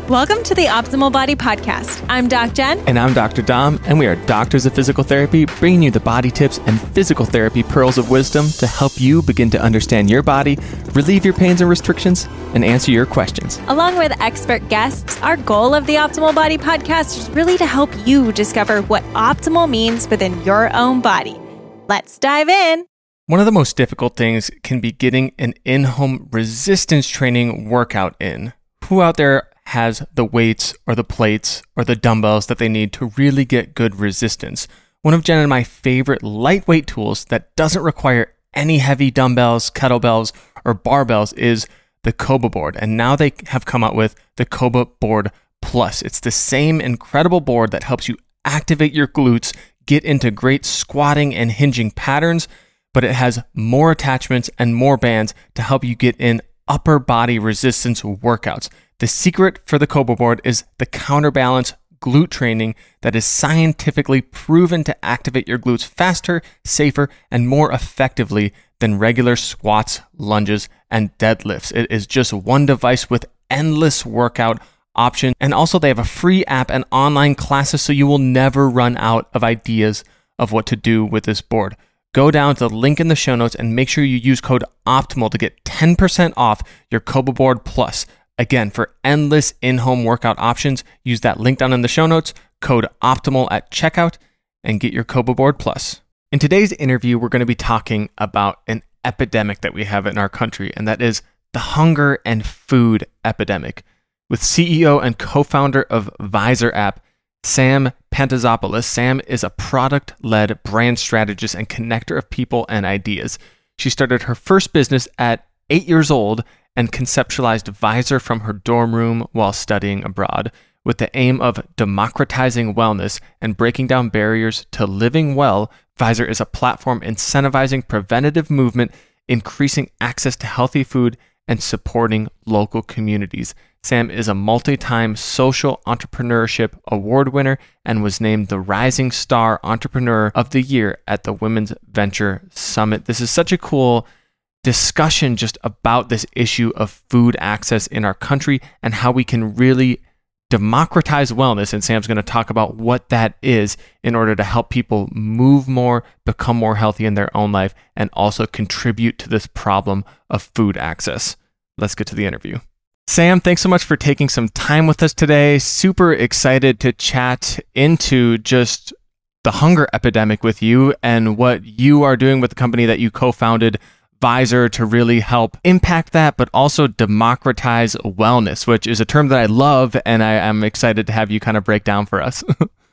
Welcome to the Optimal Body Podcast. I'm Doc Jen. And I'm Dr. Dom, and we are doctors of physical therapy, bringing you the body tips and physical therapy pearls of wisdom to help you begin to understand your body, relieve your pains and restrictions, and answer your questions. Along with expert guests, our goal of the Optimal Body Podcast is really to help you discover what optimal means within your own body. Let's dive in. One of the most difficult things can be getting an in-home resistance training workout in. Who out there has the weights or the plates or the dumbbells that they need to really get good resistance? One of Jen and my favorite lightweight tools that doesn't require any heavy dumbbells, kettlebells, or barbells is the Coba board. And now they have come out with the Coba Board Plus. It's the same incredible board that helps you activate your glutes, get into great squatting and hinging patterns, but it has more attachments and more bands to help you get in upper body resistance workouts. The secret for the Coba board is the counterbalance glute training that is scientifically proven to activate your glutes faster, safer, and more effectively than regular squats, lunges, and deadlifts. It is just one device with endless workout options. And also they have a free app and online classes, so you will never run out of ideas of what to do with this board. Go down to the link in the show notes and make sure you use code OPTIMAL to get 10% off your Coba Board Plus. Again, for endless in-home workout options, use that link down in the show notes, code OPTIMAL at checkout, and get your Coba Board Plus. In today's interview, we're going to be talking about an epidemic that we have in our country, and that is the hunger and food epidemic. With CEO and co-founder of Visor app, Sam Pantazopoulos. Sam is a product-led brand strategist and connector of people and ideas. She started her first business at 8 years old and conceptualized Visor from her dorm room while studying abroad, with the aim of democratizing wellness and breaking down barriers to living well. Visor is a platform incentivizing preventative movement, increasing access to healthy food, and supporting local communities. Sam is a multi-time social entrepreneurship award winner and was named the Rising Star Entrepreneur of the Year at the Women's Venture Summit. This is such a cool discussion just about this issue of food access in our country and how we can really democratize wellness. And Sam's going to talk about what that is in order to help people move more, become more healthy in their own life, and also contribute to this problem of food access. Let's get to the interview. Sam, thanks so much for taking some time with us today. Super excited to chat into just the hunger epidemic with you and what you are doing with the company that you co-founded, Visor, to really help impact that, but also democratize wellness, which is a term that I love, and I am excited to have you kind of break down for us.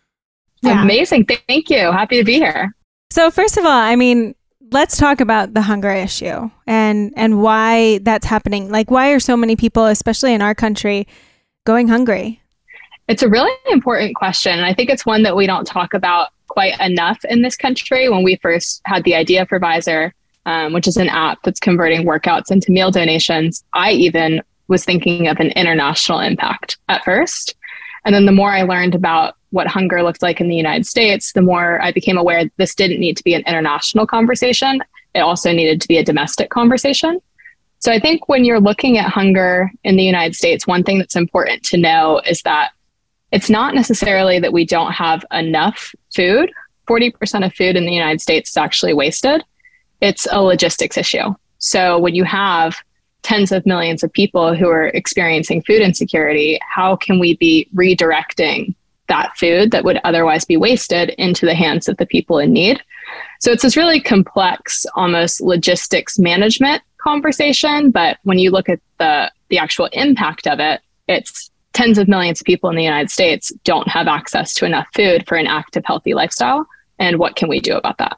Yeah. Amazing. Thank you. Happy to be here. So first of all, let's talk about the hunger issue and why that's happening. Like, why are so many people, especially in our country, going hungry? It's a really important question. And I think it's one that we don't talk about quite enough in this country. When we first had the idea for Visor, which is an app that's converting workouts into meal donations, I even was thinking of an international impact at first. And then the more I learned about what hunger looked like in the United States, the more I became aware this didn't need to be an international conversation. It also needed to be a domestic conversation. So I think when you're looking at hunger in the United States, one thing that's important to know is that it's not necessarily that we don't have enough food. 40% of food in the United States is actually wasted. It's a logistics issue. So when you have tens of millions of people who are experiencing food insecurity, how can we be redirecting that food that would otherwise be wasted into the hands of the people in need? So it's this really complex, almost logistics management conversation. But when you look at the actual impact of it, it's tens of millions of people in the United States don't have access to enough food for an active, healthy lifestyle. And what can we do about that?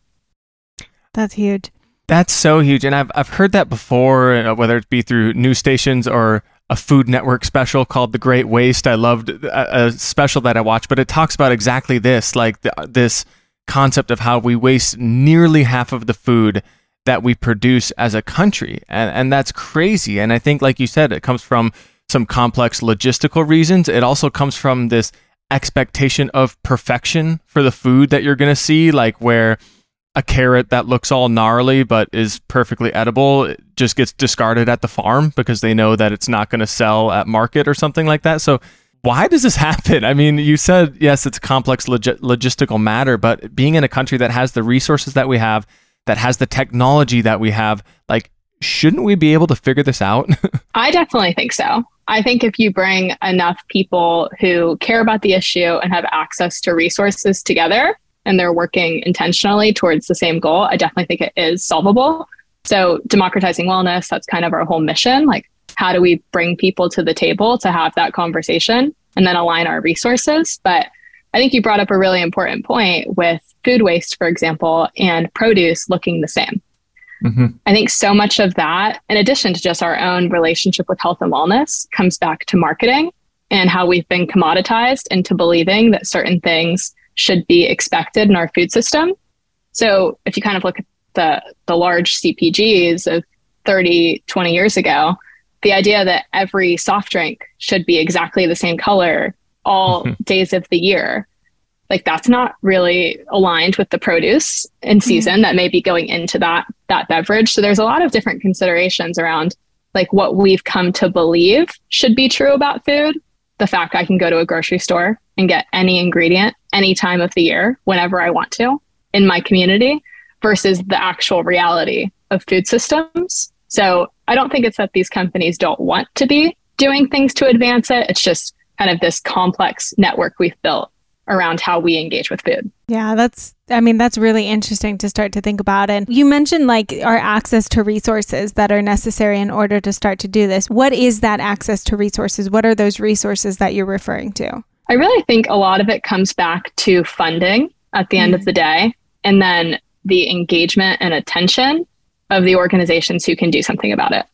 That's huge. That's so huge. And I've heard that before, whether it be through news stations or a Food Network special called The Great Waste. I loved a special that I watched, but it talks about exactly this, like this concept of how we waste nearly half of the food that we produce as a country. And that's crazy. And I think, like you said, it comes from some complex logistical reasons. It also comes from this expectation of perfection for the food that you're going to see, like where a carrot that looks all gnarly but is perfectly edible just gets discarded at the farm because they know that it's not going to sell at market or something like that. So Why does this happen? I mean, you said, yes, it's a complex logistical matter, but being in a country that has the resources that we have, that has the technology that we have, like, shouldn't we be able to figure this out? I definitely think so. I think if you bring enough people who care about the issue and have access to resources together, and they're working intentionally towards the same goal, I definitely think it is solvable. So democratizing wellness, that's kind of our whole mission. Like, how do we bring people to the table to have that conversation and then align our resources? But I think you brought up a really important point with food waste, for example, and produce looking the same. Mm-hmm. I think so much of that, in addition to just our own relationship with health and wellness, comes back to marketing and how we've been commoditized into believing that certain things should be expected in our food system. So if you kind of look at the large CPGs of 30, 20 years ago, the idea that every soft drink should be exactly the same color all days of the year, like, that's not really aligned with the produce in season that may be going into that beverage. So there's a lot of different considerations around like what we've come to believe should be true about food. The fact I can go to a grocery store and get any ingredient any time of the year, whenever I want to, in my community, versus the actual reality of food systems. So I don't think it's that these companies don't want to be doing things to advance it. It's just kind of this complex network we've built around how we engage with food. Yeah, that's really interesting to start to think about. And you mentioned like our access to resources that are necessary in order to start to do this. What is that access to resources? What are those resources that you're referring to? I really think a lot of it comes back to funding at the end of the day, and then the engagement and attention of the organizations who can do something about it.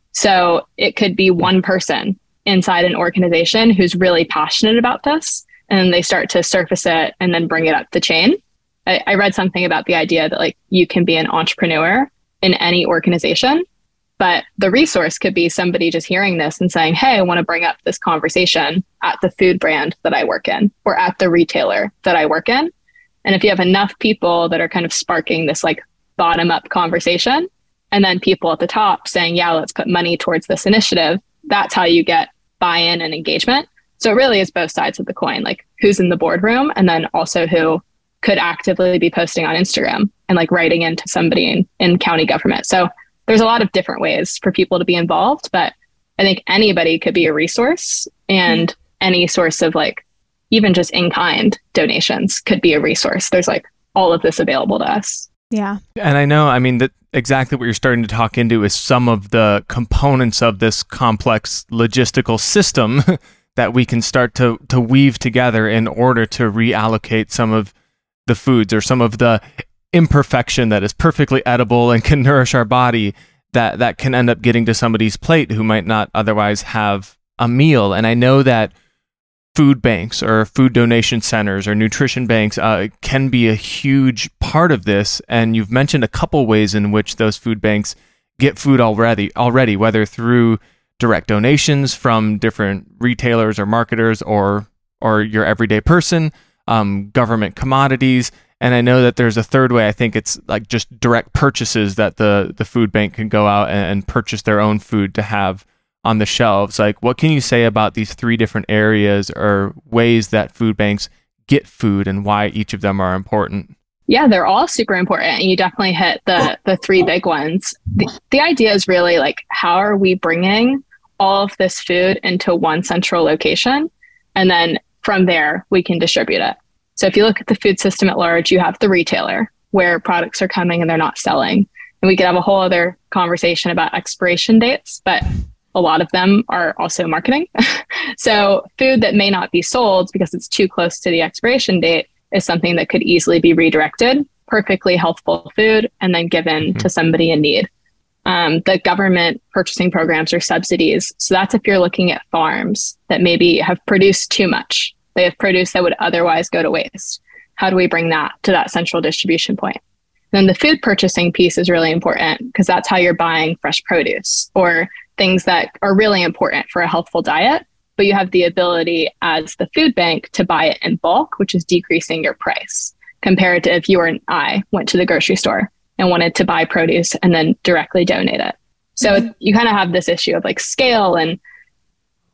So it could be one person inside an organization who's really passionate about this, and they start to surface it and then bring it up the chain. I read something about the idea that like you can be an entrepreneur in any organization, but the resource could be somebody just hearing this and saying, hey, I want to bring up this conversation at the food brand that I work in or at the retailer that I work in. And if you have enough people that are kind of sparking this like bottom up conversation, and then people at the top saying, yeah, let's put money towards this initiative, that's how you get buy-in and engagement. So it really is both sides of the coin, like who's in the boardroom and then also who could actively be posting on Instagram and like writing into somebody in county government. So there's a lot of different ways for people to be involved, but I think anybody could be a resource, and any source of like even just in-kind donations could be a resource. There's like all of this available to us. Yeah. And I know, I mean, that exactly what you're starting to talk into is some of the components of this complex logistical system that we can start to weave together in order to reallocate some of the foods or some of the imperfection that is perfectly edible and can nourish our body that can end up getting to somebody's plate who might not otherwise have a meal. And I know that food banks or food donation centers or nutrition banks can be a huge part of this. And you've mentioned a couple ways in which those food banks get food already, whether through direct donations from different retailers or marketers or your everyday person, government commodities. And I know that there's a third way. I think it's like just direct purchases that the food bank can go out and purchase their own food to have on the shelves. Like, what can you say about these three different areas or ways that food banks get food and why each of them are important? Yeah, they're all super important. And you definitely hit the three big ones. The idea is really like, how are we bringing all of this food into one central location? And then from there, we can distribute it. So if you look at the food system at large, you have the retailer where products are coming and they're not selling. And we could have a whole other conversation about expiration dates, but a lot of them are also marketing. So food that may not be sold because it's too close to the expiration date is something that could easily be redirected, perfectly healthful food, and then given to somebody in need. The government purchasing programs or subsidies. So that's if you're looking at farms that maybe have produced too much. They have produce that would otherwise go to waste. How do we bring that to that central distribution point? Then the food purchasing piece is really important because that's how you're buying fresh produce or things that are really important for a healthful diet, but you have the ability as the food bank to buy it in bulk, which is decreasing your price compared to if you or I went to the grocery store and wanted to buy produce and then directly donate it. So you kind of have this issue of like scale and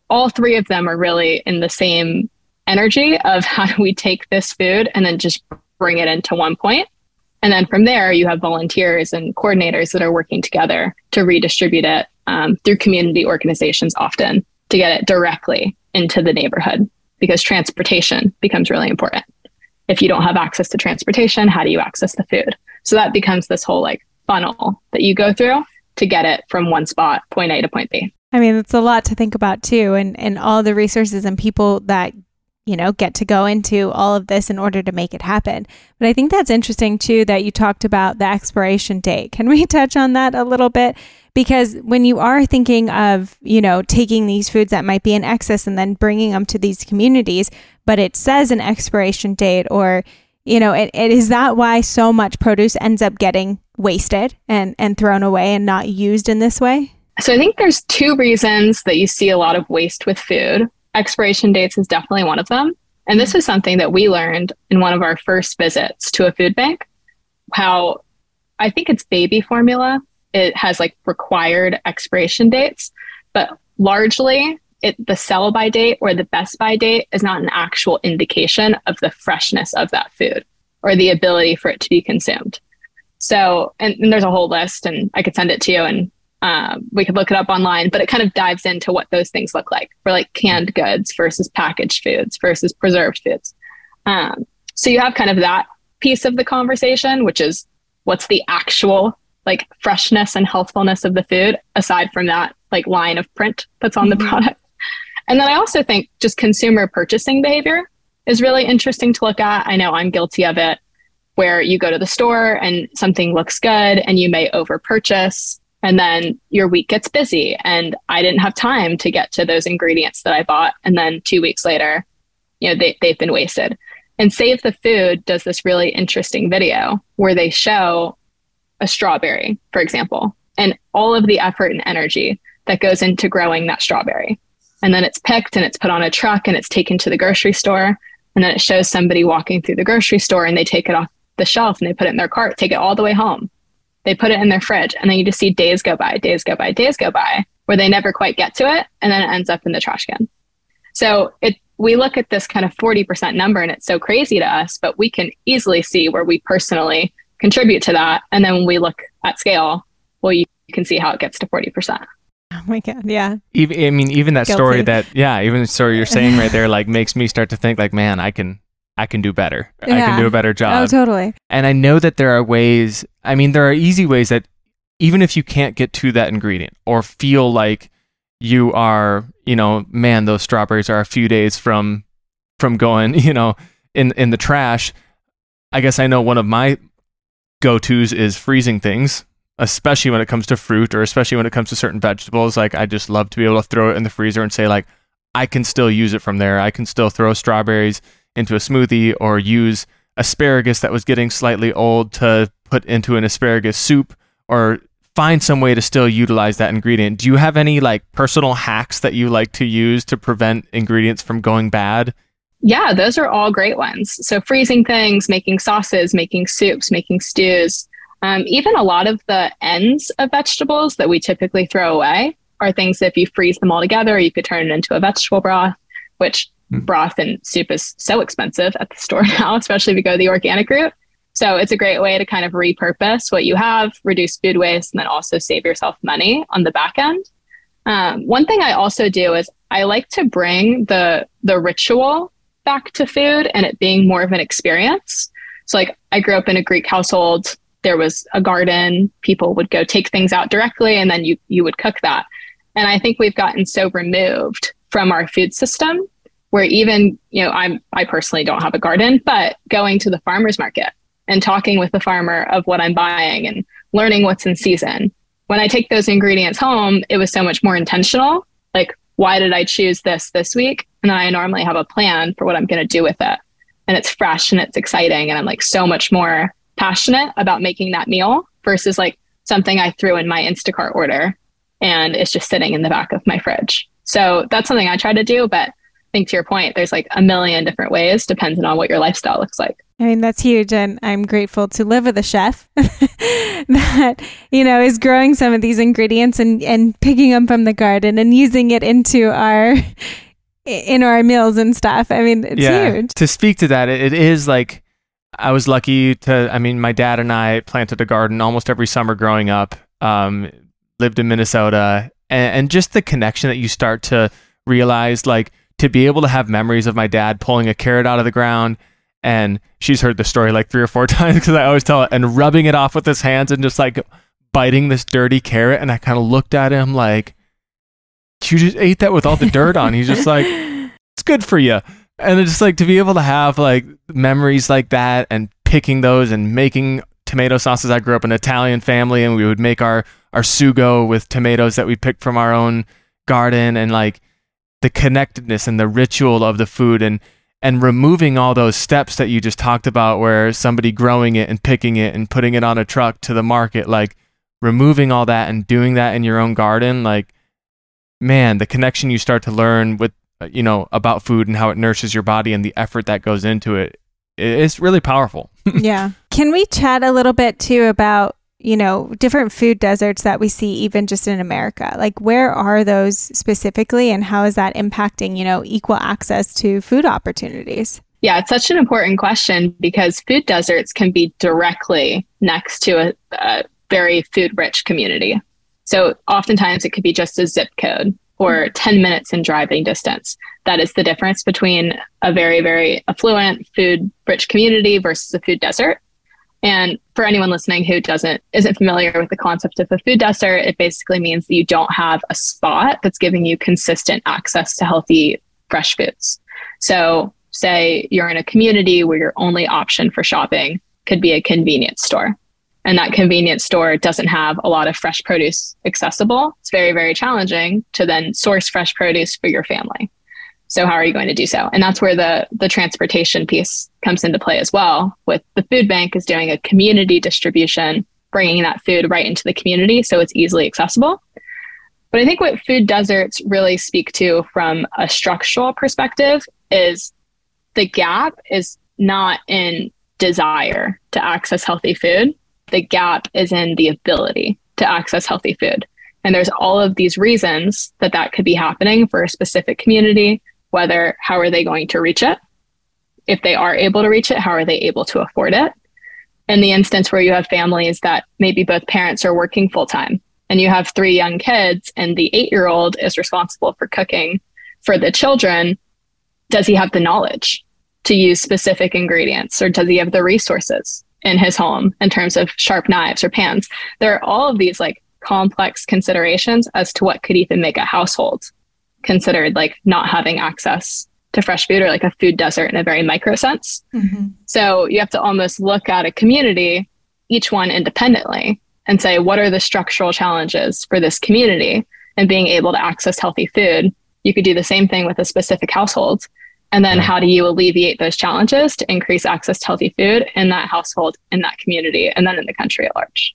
all three of them are really in the same energy of how do we take this food and then just bring it into one point. And then from there, you have volunteers and coordinators that are working together to redistribute it through community organizations often to get it directly into the neighborhood, because transportation becomes really important. If you don't have access to transportation, how do you access the food? So that becomes this whole like funnel that you go through to get it from one spot, point A to point B. I mean, it's a lot to think about too, and all the resources and people that, you know, get to go into all of this in order to make it happen. But I think that's interesting too, that you talked about the expiration date. Can we touch on that a little bit? Because when you are thinking of, you know, taking these foods that might be in excess and then bringing them to these communities, but it says an expiration date, or, you know, it is that why so much produce ends up getting wasted and thrown away and not used in this way? So I think there's two reasons that you see a lot of waste with food. Expiration dates is definitely one of them. And this is something that we learned in one of our first visits to a food bank, how I think it's baby formula. It has like required expiration dates, but largely the sell by date or the best by date is not an actual indication of the freshness of that food or the ability for it to be consumed. So, and there's a whole list, and I could send it to you, and we could look it up online, but it kind of dives into what those things look like for like canned goods versus packaged foods versus preserved foods. So you have kind of that piece of the conversation, which is what's the actual like freshness and healthfulness of the food, aside from that like line of print that's on the product. And then I also think just consumer purchasing behavior is really interesting to look at. I know I'm guilty of it, where you go to the store and something looks good and you may over purchase, and then your week gets busy and I didn't have time to get to those ingredients that I bought. And then 2 weeks later, you know, they've been wasted. And Save the Food does this really interesting video where they show a strawberry, for example, and all of the effort and energy that goes into growing that strawberry. And then it's picked and it's put on a truck and it's taken to the grocery store. And then it shows somebody walking through the grocery store and they take it off the shelf and they put it in their cart, take it all the way home. They put it in their fridge, and then you just see days go by, where they never quite get to it. And then it ends up in the trash can. So we look at this kind of 40% number and it's so crazy to us, but we can easily see where we personally contribute to that. And then when we look at scale, well, you can see how it gets to 40%. Oh my God. Yeah. Even that Guilty. story even the story you're saying right there, like makes me start to think like, man, I can do better. Yeah. I can do a better job. Oh, totally. And I know that there are ways, there are easy ways that even if you can't get to that ingredient or feel like you are, man, those strawberries are a few days from going, in the trash. I guess I know one of my go-tos is freezing things, especially when it comes to fruit or especially when it comes to certain vegetables. Like I just love to be able to throw it in the freezer and say like, I can still use it from there. I can still throw strawberries into a smoothie or use asparagus that was getting slightly old to put into an asparagus soup, or find some way to still utilize that ingredient. Do you have any like personal hacks that you like to use to prevent ingredients from going bad? Yeah, those are all great ones. So freezing things, making sauces, making soups, making stews, even a lot of the ends of vegetables that we typically throw away are things that if you freeze them all together, you could turn it into a vegetable broth, which broth and soup is so expensive at the store now, especially if you go the organic route. So it's a great way to kind of repurpose what you have, reduce food waste, and then also save yourself money on the back end. One thing I also do is I like to bring the ritual back to food and it being more of an experience. So like I grew up in a Greek household. There was a garden. People would go take things out directly and then you would cook that. And I think we've gotten so removed from our food system where even, I personally don't have a garden, but going to the farmer's market and talking with the farmer of what I'm buying and learning what's in season. When I take those ingredients home, it was so much more intentional. Like, why did I choose this week? And then I normally have a plan for what I'm going to do with it. And it's fresh and it's exciting. And I'm like so much more passionate about making that meal versus like something I threw in my Instacart order and it's just sitting in the back of my fridge. So that's something I try to do. But think to your point, there's like a million different ways depending on what your lifestyle looks like. I mean, that's huge. And I'm grateful to live with a chef that, is growing some of these ingredients and picking them from the garden and using it into in our meals and stuff. I mean, it's huge. To speak to that, it is like, I was lucky my dad and I planted a garden almost every summer growing up, lived in Minnesota, and just the connection that you start to realize, like, to be able to have memories of my dad pulling a carrot out of the ground. And she's heard the story like 3 or 4 times because I always tell it, and rubbing it off with his hands and just like biting this dirty carrot. And I kind of looked at him like, you just ate that with all the dirt on. He's just like, it's good for you. And it's just like to be able to have like memories like that and picking those and making tomato sauces. I grew up in an Italian family, and we would make our sugo with tomatoes that we picked from our own garden, and like the connectedness and the ritual of the food, and removing all those steps that you just talked about, where somebody growing it and picking it and putting it on a truck to the market, like removing all that and doing that in your own garden, like, man, the connection you start to learn with, about food and how it nourishes your body and the effort that goes into it, it's really powerful. Yeah. Can we chat a little bit too about, different food deserts that we see even just in America? Like, where are those specifically, and how is that impacting, equal access to food opportunities? Yeah, it's such an important question because food deserts can be directly next to a very food-rich community. So oftentimes it could be just a zip code or 10 minutes in driving distance. That is the difference between a very, very affluent, food-rich community versus a food desert. And for anyone listening who isn't familiar with the concept of a food desert, it basically means that you don't have a spot that's giving you consistent access to healthy, fresh foods. So say you're in a community where your only option for shopping could be a convenience store, and that convenience store doesn't have a lot of fresh produce accessible. It's very, very challenging to then source fresh produce for your family. So how are you going to do so? And that's where the transportation piece comes into play as well, with the food bank is doing a community distribution, bringing that food right into the community so it's easily accessible. But I think what food deserts really speak to from a structural perspective is the gap is not in desire to access healthy food. The gap is in the ability to access healthy food. And there's all of these reasons that could be happening for a specific community. Whether, how are they going to reach it? If they are able to reach it, how are they able to afford it? In the instance where you have families that maybe both parents are working full time and you have 3 young kids and the 8-year-old is responsible for cooking for the children, does he have the knowledge to use specific ingredients, or does he have the resources in his home in terms of sharp knives or pans? There are all of these like complex considerations as to what could even make a household considered like not having access to fresh food, or like a food desert in a very micro sense. Mm-hmm. So you have to almost look at a community, each one independently, and say, what are the structural challenges for this community and being able to access healthy food? You could do the same thing with a specific household. And then how do you alleviate those challenges to increase access to healthy food in that household, in that community, and then in the country at large?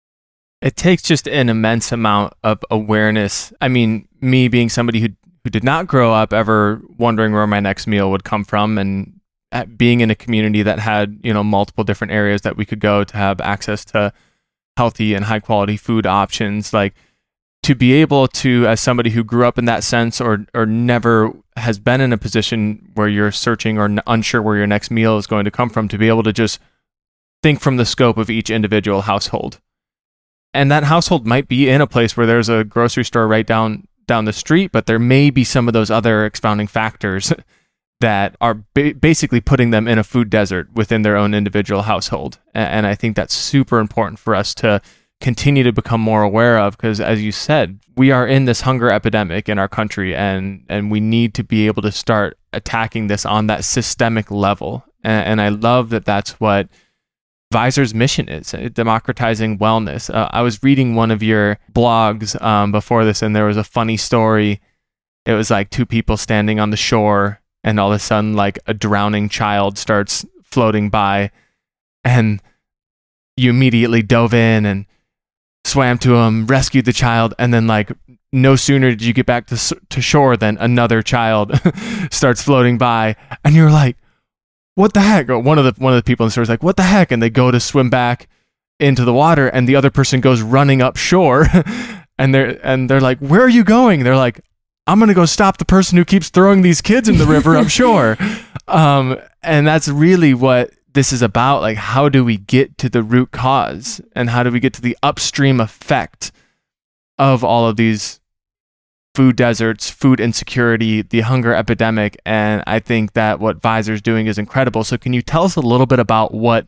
It takes just an immense amount of awareness. I mean, me being somebody who did not grow up ever wondering where my next meal would come from, and being in a community that had, multiple different areas that we could go to have access to healthy and high quality food options, like to be able to, as somebody who grew up in that sense or never has been in a position where you're searching or unsure where your next meal is going to come from, to be able to just think from the scope of each individual household. And that household might be in a place where there's a grocery store right down the street, but there may be some of those other expounding factors that are basically putting them in a food desert within their own individual household. And I think that's super important for us to continue to become more aware of, because as you said, we are in this hunger epidemic in our country, and we need to be able to start attacking this on that systemic level. And I love that that's what Visor's mission is, democratizing wellness. I was reading one of your blogs before this, and there was a funny story. It was like 2 people standing on the shore, and all of a sudden, like a drowning child starts floating by, and you immediately dove in and swam to him, rescued the child, and then like no sooner did you get back to shore than another child starts floating by, and you're like, what the heck? Or one of the people in the store is like, what the heck? And they go to swim back into the water, and the other person goes running up shore, and they're like, where are you going? They're like, I'm gonna go stop the person who keeps throwing these kids in the river up shore. And that's really what this is about. Like, how do we get to the root cause, and how do we get to the upstream effect of all of these food deserts, food insecurity, the hunger epidemic? And I think that what Vizor's doing is incredible. So can you tell us a little bit about what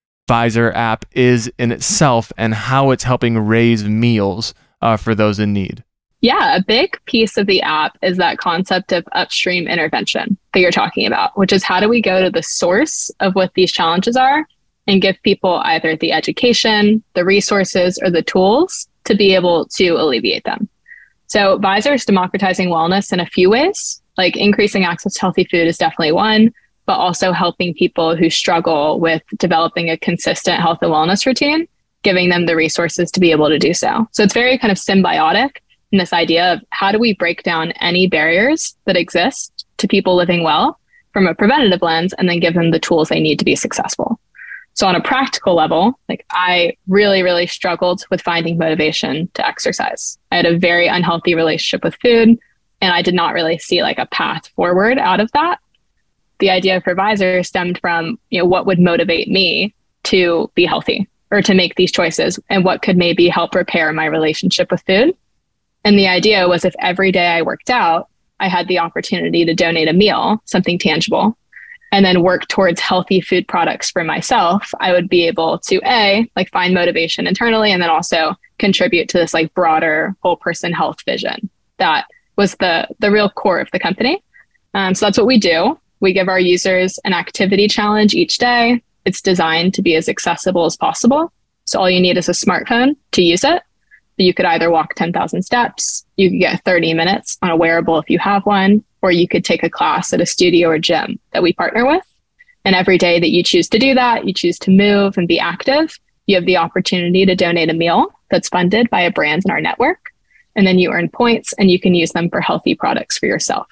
Vizor app is in itself and how it's helping raise meals for those in need? Yeah, a big piece of the app is that concept of upstream intervention that you're talking about, which is how do we go to the source of what these challenges are and give people either the education, the resources, or the tools to be able to alleviate them. So Vizor is democratizing wellness in a few ways, like increasing access to healthy food is definitely one, but also helping people who struggle with developing a consistent health and wellness routine, giving them the resources to be able to do so. So it's very kind of symbiotic in this idea of how do we break down any barriers that exist to people living well from a preventative lens, and then give them the tools they need to be successful. So on a practical level, like I really, really struggled with finding motivation to exercise. I had a very unhealthy relationship with food, and I did not really see like a path forward out of that. The idea for Vizor stemmed from, what would motivate me to be healthy or to make these choices, and what could maybe help repair my relationship with food. And the idea was if every day I worked out, I had the opportunity to donate a meal, something tangible, and then work towards healthy food products for myself, I would be able to find motivation internally, and then also contribute to this like broader whole person health vision. That was the real core of the company. So that's what we do. We give our users an activity challenge each day. It's designed to be as accessible as possible. So all you need is a smartphone to use it. You could either walk 10,000 steps, you could get 30 minutes on a wearable if you have one, or you could take a class at a studio or gym that we partner with. And every day that you choose to do that, you choose to move and be active, you have the opportunity to donate a meal that's funded by a brand in our network. And then you earn points, and you can use them for healthy products for yourself.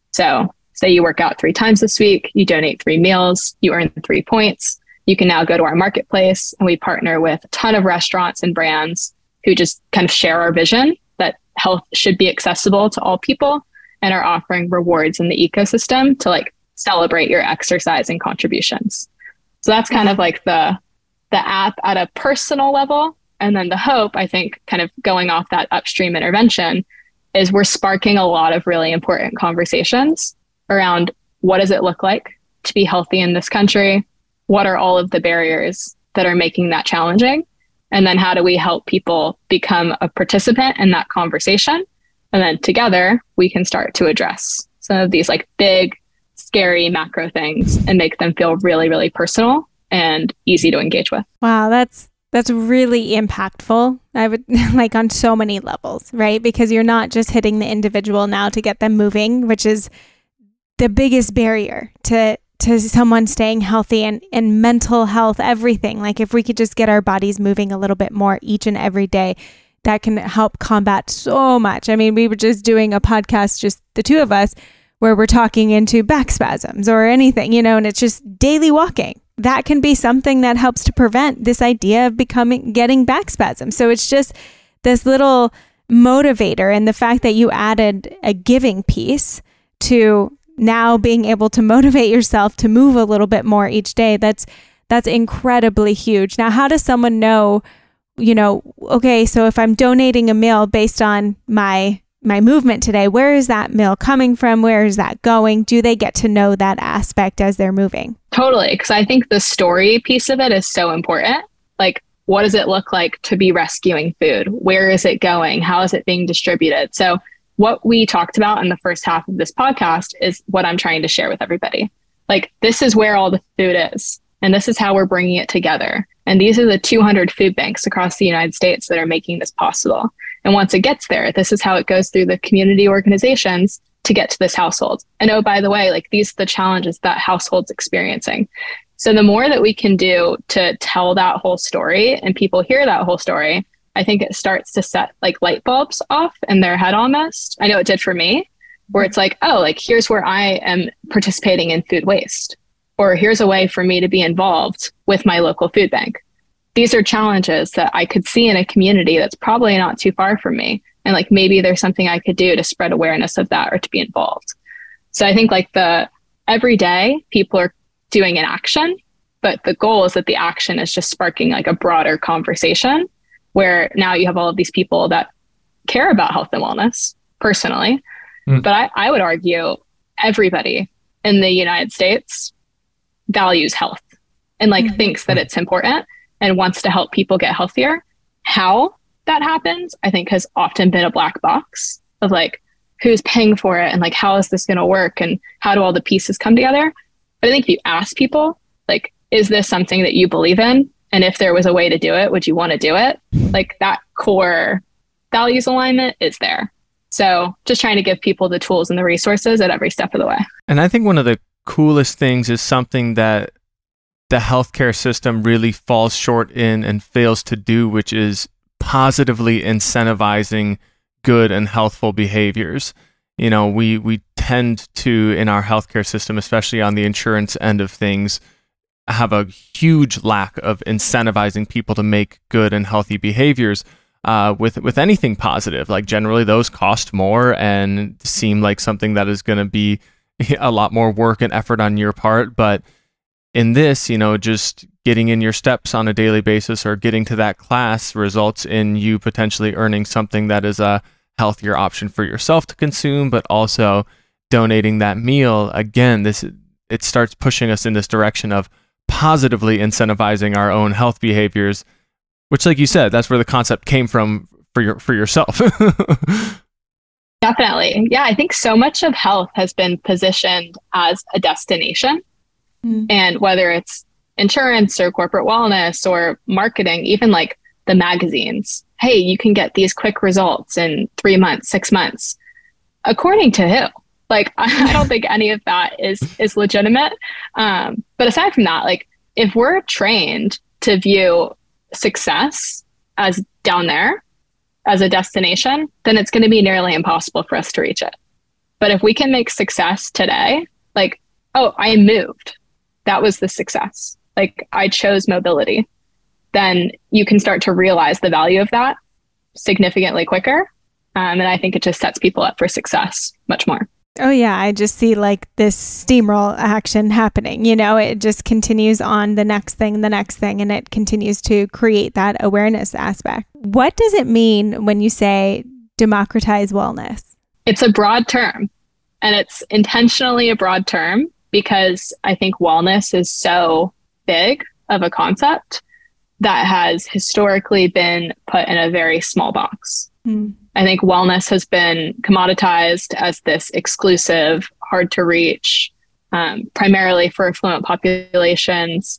So say you work out 3 times this week, you donate 3 meals, you earn 3 points. You can now go to our marketplace, and we partner with a ton of restaurants and brands who just kind of share our vision that health should be accessible to all people, and are offering rewards in the ecosystem to like celebrate your exercise and contributions. So that's kind of like the app at a personal level. And then the hope, I think, kind of going off that upstream intervention, is we're sparking a lot of really important conversations around what does it look like to be healthy in this country? What are all of the barriers that are making that challenging? And then how do we help people become a participant in that conversation? And then together we can start to address some of these like big, scary macro things and make them feel really, really personal and easy to engage with. Wow, that's really impactful. I would like on so many levels, right? Because you're not just hitting the individual now to get them moving, which is the biggest barrier to someone staying healthy and mental health, everything. Like if we could just get our bodies moving a little bit more each and every day, that can help combat so much. I mean, we were just doing a podcast, just the two of us, where we're talking into back spasms or anything, and it's just daily walking. That can be something that helps to prevent this idea of getting back spasms. So it's just this little motivator, and the fact that you added a giving piece to now being able to motivate yourself to move a little bit more each day, that's incredibly huge. Now, how does someone know, okay, so if I'm donating a meal based on my movement today, where is that meal coming from? Where is that going? Do they get to know that aspect as they're moving? Totally, because I think the story piece of it is so important. Like, what does it look like to be rescuing food? Where is it going? How is it being distributed? So what we talked about in the first half of this podcast is what I'm trying to share with everybody. Like, this is where all the food is, and this is how we're bringing it together. And these are the 200 food banks across the United States that are making this possible. And once it gets there, this is how it goes through the community organizations to get to this household. And oh, by the way, like these are the challenges that household's experiencing. So the more that we can do to tell that whole story and people hear that whole story, I think it starts to set like light bulbs off in their head almost. I know it did for me, where it's like, oh, like here's where I am participating in food waste, or here's a way for me to be involved with my local food bank. These are challenges that I could see in a community that's probably not too far from me. And like maybe there's something I could do to spread awareness of that or to be involved. So I think like every day people are doing an action, but the goal is that the action is just sparking like a broader conversation where now you have all of these people that care about health and wellness personally. But I would argue everybody in the United States values health and like thinks that it's important and wants to help people get healthier. How that happens, I think, has often been a black box of like, who's paying for it and like, how is this going to work and how do all the pieces come together? But I think if you ask people, like, is this something that you believe in? And if there was a way to do it, would you want to do it? Like that core values alignment is there. So just trying to give people the tools and the resources at every step of the way. And I think one of the coolest things is something that the healthcare system really falls short in and fails to do, which is positively incentivizing good and healthful behaviors. You know, we tend to, in our healthcare system, especially on the insurance end of things, have a huge lack of incentivizing people to make good and healthy behaviors with anything positive. Like generally those cost more and seem like something that is going to be a lot more work and effort on your part. But in this, you know, just getting in your steps on a daily basis or getting to that class results in you potentially earning something that is a healthier option for yourself to consume, but also donating that meal. Again, it starts pushing us in this direction of positively incentivizing our own health behaviors, which, like you said, that's where the concept came from for yourself. Definitely. Yeah, I think so much of health has been positioned as a destination. And whether it's insurance or corporate wellness or marketing, even like the magazines, hey, you can get these quick results in 3 months, 6 months. According to who? Like, I don't think any of that is legitimate. But aside from that, like if we're trained to view success as down there, as a destination, then it's going to be nearly impossible for us to reach it. But if we can make success today, like, oh, I moved. That was the success. Like I chose mobility. Then you can start to realize the value of that significantly quicker. And I think it just sets people up for success much more. Oh yeah, I just see like this steamroll action happening. You know, it just continues on the next thing, and it continues to create that awareness aspect. What does it mean when you say democratize wellness? It's a broad term, and it's intentionally a broad term because I think wellness is so big of a concept that has historically been put in a very small box. I think wellness has been commoditized as this exclusive, hard to reach, primarily for affluent populations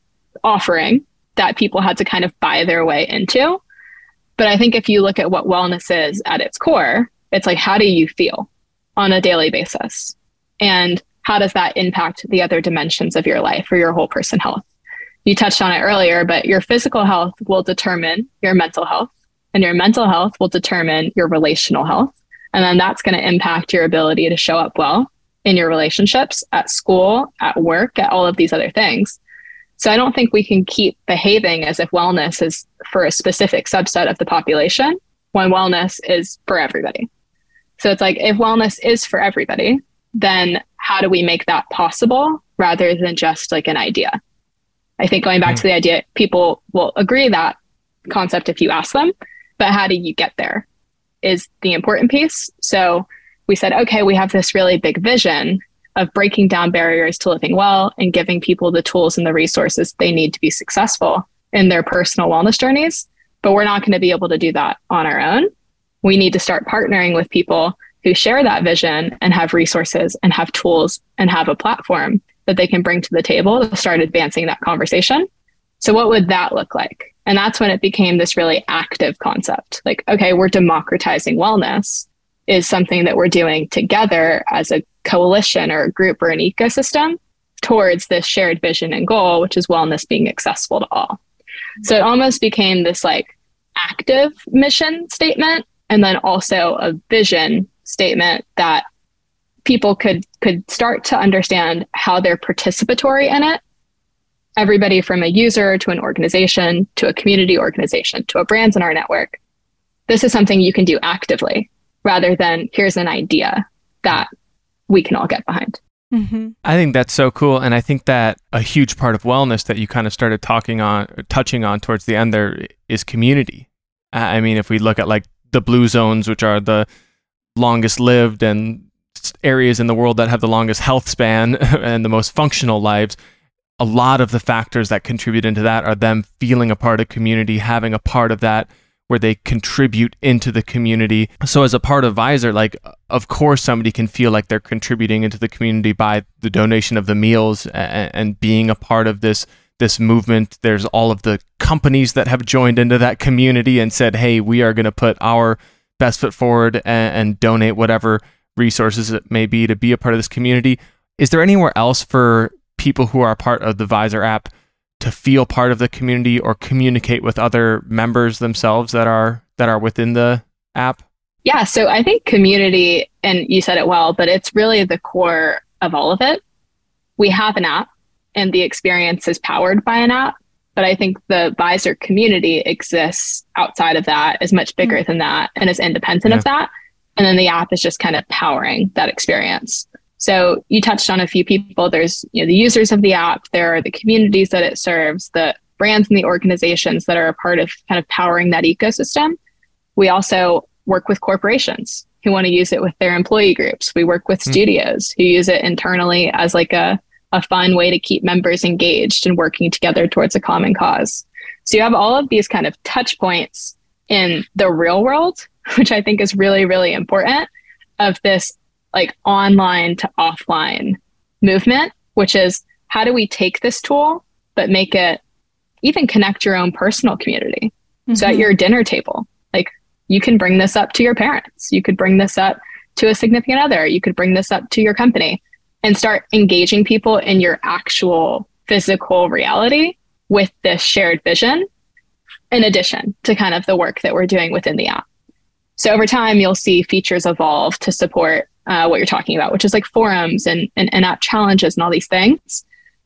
offering that people had to kind of buy their way into. But I think if you look at what wellness is at its core, it's like, how do you feel on a daily basis? And how does that impact the other dimensions of your life or your whole person health? You touched on it earlier, but your physical health will determine your mental health, and your mental health will determine your relational health. And then that's going to impact your ability to show up well in your relationships, at school, at work, at all of these other things. So I don't think we can keep behaving as if wellness is for a specific subset of the population when wellness is for everybody. So it's like, if wellness is for everybody, then how do we make that possible rather than just like an idea? I think going back to the idea, people will agree that concept if you ask them, but how do you get there is the important piece. So we said, okay, we have this really big vision of breaking down barriers to living well and giving people the tools and the resources they need to be successful in their personal wellness journeys. But we're not going to be able to do that on our own. We need to start partnering with people who share that vision and have resources and have tools and have a platform that they can bring to the table to start advancing that conversation. So what would that look like? And that's when it became this really active concept. Like, okay, we're democratizing wellness is something that we're doing together as a coalition or a group or an ecosystem towards this shared vision and goal, which is wellness being accessible to all. So it almost became this like active mission statement and then also a vision statement that people could start to understand how they're participatory in it. Everybody from a user to an organization to a community organization to a brands in our network. This is something you can do actively rather than here's an idea that we can all get behind. Mm-hmm. I think that's so cool. And I think that a huge part of wellness that you kind of started touching on towards the end there is community. I mean, if we look at like the blue zones, which are the longest lived and areas in the world that have the longest health span and the most functional lives, a lot of the factors that contribute into that are them feeling a part of community, having a part of that where they contribute into the community. So as a part of Visor, like, of course, somebody can feel like they're contributing into the community by the donation of the meals and being a part of this movement. There's all of the companies that have joined into that community and said, hey, we are going to put our best foot forward and donate whatever resources it may be to be a part of this community. Is there anywhere else for people who are part of the Visor app to feel part of the community or communicate with other members themselves that are within the app? Yeah, so I think community, and you said it well, but it's really the core of all of it. We have an app and the experience is powered by an app, but I think the Visor community exists outside of that, is much bigger than that, and is independent of that. And then the app is just kind of powering that experience. So you touched on a few people. There's the users of the app, there are the communities that it serves, the brands and the organizations that are a part of kind of powering that ecosystem. We also work with corporations who want to use it with their employee groups. We work with studios who use it internally as like a fun way to keep members engaged and working together towards a common cause. So you have all of these kind of touch points in the real world, which I think is really, really important, of this like online to offline movement, which is how do we take this tool, but make it even connect your own personal community? Mm-hmm. So at your dinner table, like you can bring this up to your parents. You could bring this up to a significant other. You could bring this up to your company and start engaging people in your actual physical reality with this shared vision, in addition to kind of the work that we're doing within the app. So over time, you'll see features evolve to support what you're talking about, which is like forums and app challenges and all these things.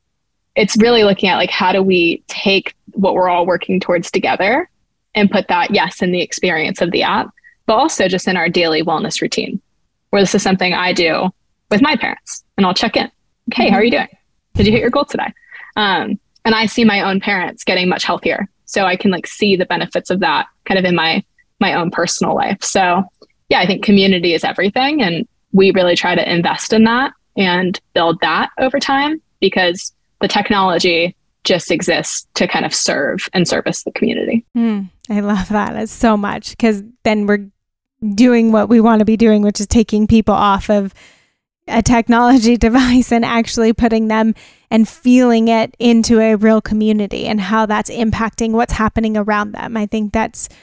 It's really looking at like, how do we take what we're all working towards together and put that, yes, in the experience of the app, but also just in our daily wellness routine, where this is something I do with my parents, and I'll check in. Hey, how are you doing? Did you hit your goal today? And I see my own parents getting much healthier. So I can like see the benefits of that kind of in my own personal life. So yeah, I think community is everything. And we really try to invest in that and build that over time, because the technology just exists to kind of serve and service the community. I love that. It's so much, because then we're doing what we want to be doing, which is taking people off of a technology device and actually putting them and feeling it into a real community and how that's impacting what's happening around them. I think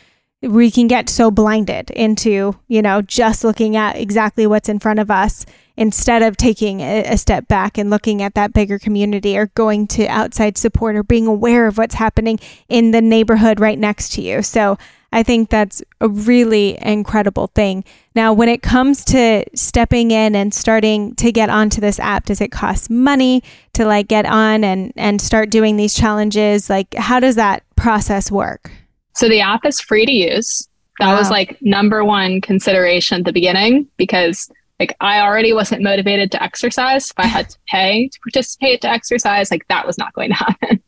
we can get so blinded into, just looking at exactly what's in front of us instead of taking a step back and looking at that bigger community, or going to outside support, or being aware of what's happening in the neighborhood right next to you. So I think that's a really incredible thing. Now, when it comes to stepping in and starting to get onto this app, does it cost money to like get on and start doing these challenges? Like, how does that process work? So the app is free to use. That was like number one consideration at the beginning, because like I already wasn't motivated to exercise. If I had to pay to participate to exercise, like that was not going to happen.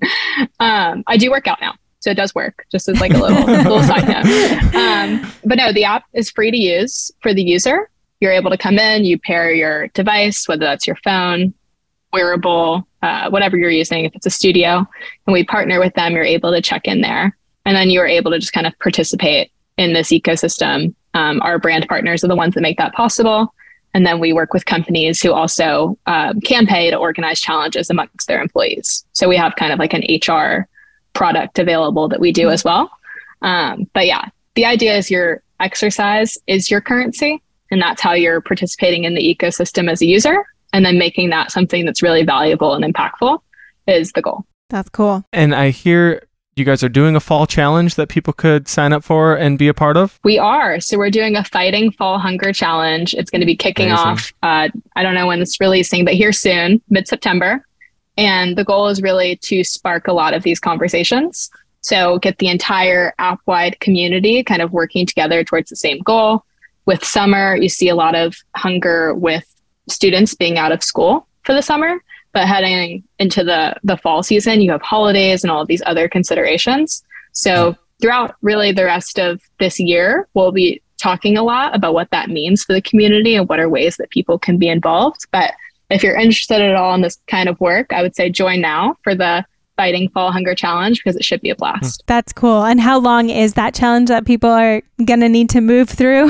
I do work out now, so it does work, just as like a little side note. But no, the app is free to use for the user. You're able to come in, you pair your device, whether that's your phone, wearable, whatever you're using, if it's a studio, and we partner with them, you're able to check in there. And then you're able to just kind of participate in this ecosystem. Our brand partners are the ones that make that possible. And then we work with companies who also can pay to organize challenges amongst their employees. So we have kind of like an HR product available that we do as well. But yeah, the idea is your exercise is your currency, and that's how you're participating in the ecosystem as a user. And then making that something that's really valuable and impactful is the goal. That's cool. And I hear you guys are doing a fall challenge that people could sign up for and be a part of? We are. So we're doing a Fighting Fall Hunger Challenge. It's going to be kicking off, I don't know when it's releasing, but here soon, mid-September. And the goal is really to spark a lot of these conversations. So get the entire app-wide community kind of working together towards the same goal. With summer, you see a lot of hunger with students being out of school for the summer. But heading into the fall season, you have holidays and all of these other considerations. So throughout really the rest of this year, we'll be talking a lot about what that means for the community and what are ways that people can be involved. But if you're interested at all in this kind of work, I would say join now for the Fighting Fall Hunger Challenge because it should be a blast. That's cool. And how long is that challenge that people are going to need to move through?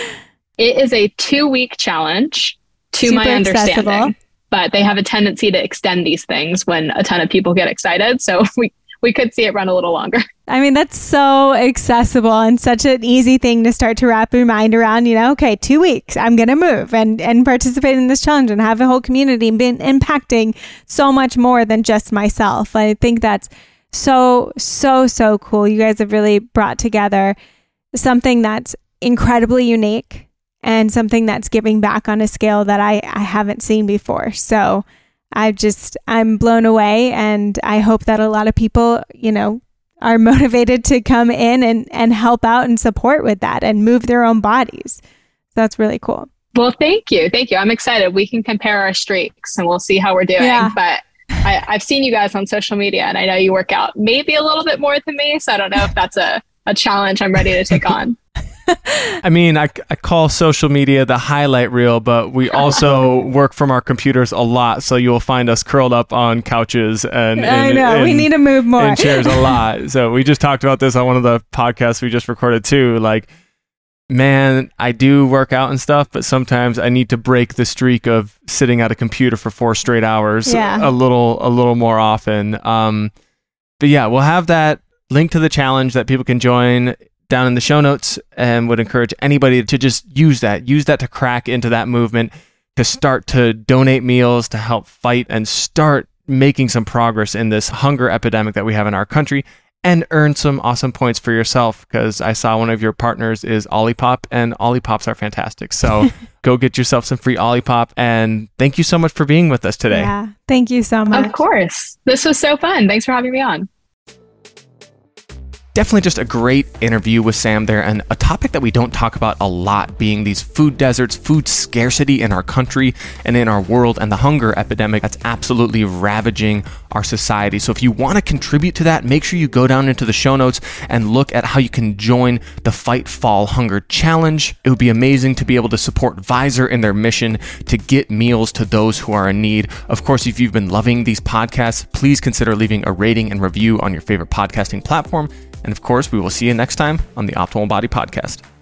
It is a 2-week challenge to Super my understanding. accessible. But they have a tendency to extend these things when a ton of people get excited. So we could see it run a little longer. I mean, that's so accessible and such an easy thing to start to wrap your mind around, okay, 2 weeks, I'm going to move and participate in this challenge and have a whole community and been impacting so much more than just myself. I think that's so cool. You guys have really brought together something that's incredibly unique and something that's giving back on a scale that I haven't seen before. So I'm blown away, and I hope that a lot of people, are motivated to come in and help out and support with that and move their own bodies. So that's really cool. Well, thank you. I'm excited. We can compare our streaks and we'll see how we're doing. Yeah. But I've seen you guys on social media, and I know you work out maybe a little bit more than me. So I don't know if that's a challenge I'm ready to take on. I mean, I call social media the highlight reel, but we also work from our computers a lot. So you'll find us curled up on couches and we need to move more. And chairs a lot. So we just talked about this on one of the podcasts we just recorded too. Like, man, I do work out and stuff, but sometimes I need to break the streak of sitting at a computer for 4 straight hours a little more often. But yeah, we'll have that link to the challenge that people can join down in the show notes, and would encourage anybody to just use that to crack into that movement, to start to donate meals to help fight and start making some progress in this hunger epidemic that we have in our country, and earn some awesome points for yourself, because I saw one of your partners is Olipop, and Olipops are fantastic. So go get yourself some free Olipop, and thank you so much for being with us today. Yeah, thank you so much. Of course. This was so fun. Thanks for having me on. Definitely just a great interview with Sam there, and a topic that we don't talk about a lot being these food deserts, food scarcity in our country and in our world, and the hunger epidemic that's absolutely ravaging our society. So if you want to contribute to that, make sure you go down into the show notes and look at how you can join the Fight Fall Hunger Challenge. It would be amazing to be able to support Visor in their mission to get meals to those who are in need. Of course, if you've been loving these podcasts, please consider leaving a rating and review on your favorite podcasting platform. And of course, we will see you next time on the Optimal Body Podcast.